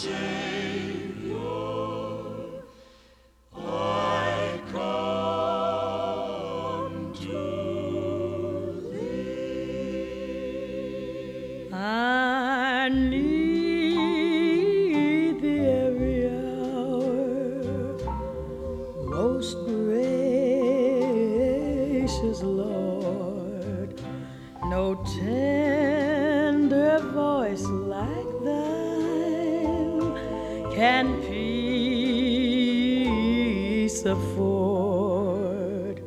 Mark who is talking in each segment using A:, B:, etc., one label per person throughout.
A: Savior, I come to Thee.
B: I need Thee every hour, most gracious Lord. No tender voice like Thine can peace afford.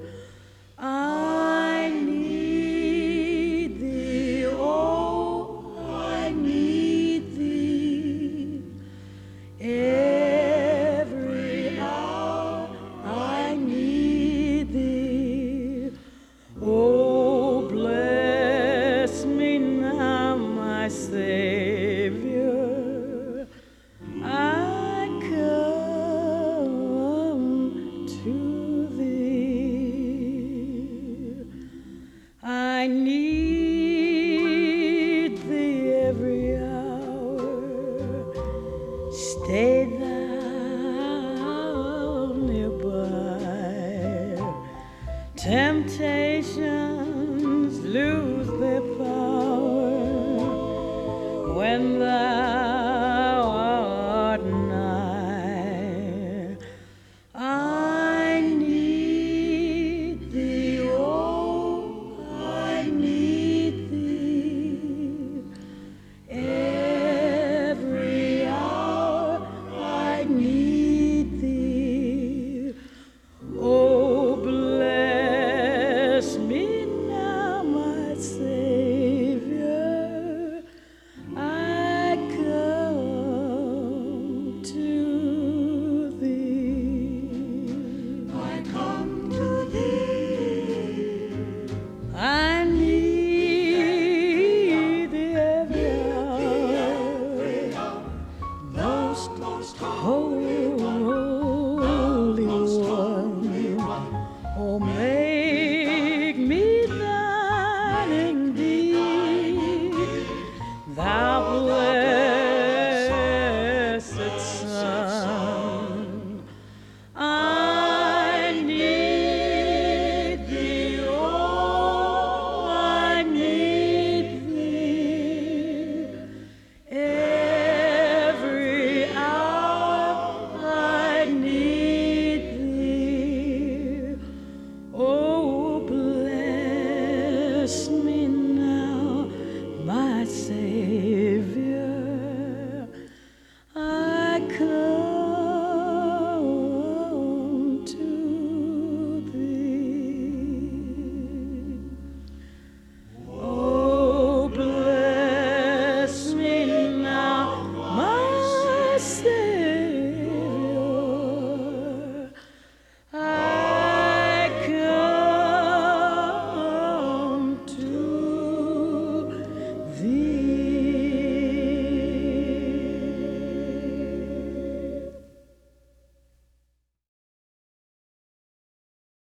B: I need Thee, oh, I need Thee. Every hour I need Thee. Oh, bless me now, my Savior. I come to Thee. I need Thee every hour. Stay Thou nearby. Temptations lose their power when Thou